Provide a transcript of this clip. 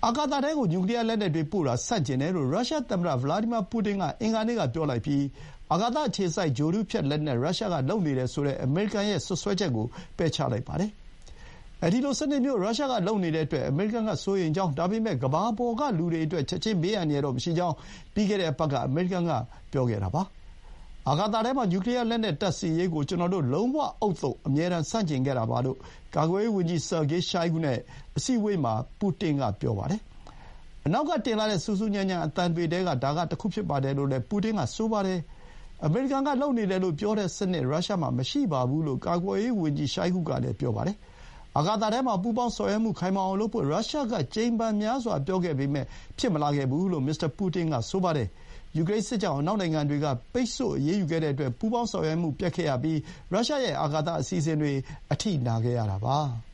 အာကာသထဲကိုနျူကလီယာလက်နက်တွေပို့တာဆန့်ကျင်တယ်လို့ရုရှားသမ္မတဗလာဒီမာပူတင်ကအင်္ဂါနေ့ကပြောလိုက်ပြီးအာကာသအခြေစိုက်ဂြိုဟ်တုဖျက်လက်နက်ရုရှားကလုပ်နေတယ်ဆိုတဲ့အမေရိကန်ရဲ့စွပ်စွဲချက်ကိုပယ်ချလိုက်ပါတယ်။အဲဒီလိုစနစ်မျိုးရုရှားကလုပ်နေတဲ့အတွက်အမေရိကန်ကစိုးရိမ်ကြောင်းဒါပေမဲ့ကမ္ဘာပေါ်ကလူတွေအတွက်ချက်ချင်းဘေးအန္တရာယ်တော့မရှိကြောင်းပြီးခဲ့တဲ့အပတ်ကအမေရိကန်ကပြောခဲ့တာပါ။အာကာသထဲမှာနျူကလီယာလက်နက်တပ်ဆင်ရေးကိုကျွန်တော်တို့လုံးဝဥဿုံအမြဲတမ်းဆန့်ကျင်ခဲ့တာပါလို့ကာကွယ်ရေးဝန်ကြီးဆာဂေးရှိုင်ဂူနဲ့အစည်းအဝေးမှာပူတင်ကပြောပါတယ်။အနောက်ကတင်လာတဲ့စူးစူးညံ့ညံ့အသံတွေထဲကဒါကတခုဖြစ်ပါတယ်လို့လည်းပူတင်ကဆိုပါတယ်။အမေရိကန်ကလုပ်နေတယ်လို့ပြောတဲ့စနစ်ရုရှားမှာမရှိပါဘူးလို့ကာကွယ်ရေးဝန်ကြီးရှိုင်ဂူကလည်းပြောပါတယ်။အာကာသထဲမှာပူးပေါင်းဆောင်ရွက်မှုခိုင်မာအောင်လုပ်ဖို့ရုရှားကကြိမ်ဖန်များစွာပြောခဲ့ပေမဲ့ဖြစ်မလာခဲ့ဘူးလို့မစ္စတာပူတင်ကဆိုပါတယ်။ယူကရိန်းစစ်ကြောင့်အနောက်နိုင်ငံတွေကပိတ်ဆို့အရေးယူခဲ့တဲ့အတွက်ပူးပေါင်းဆောင်ရွက်မှုပျက်ခဲ့ရပြီးရုရှားရဲ့အာကာသအစီအစဥ်တွေအထိနာခဲ့ရတာပါ။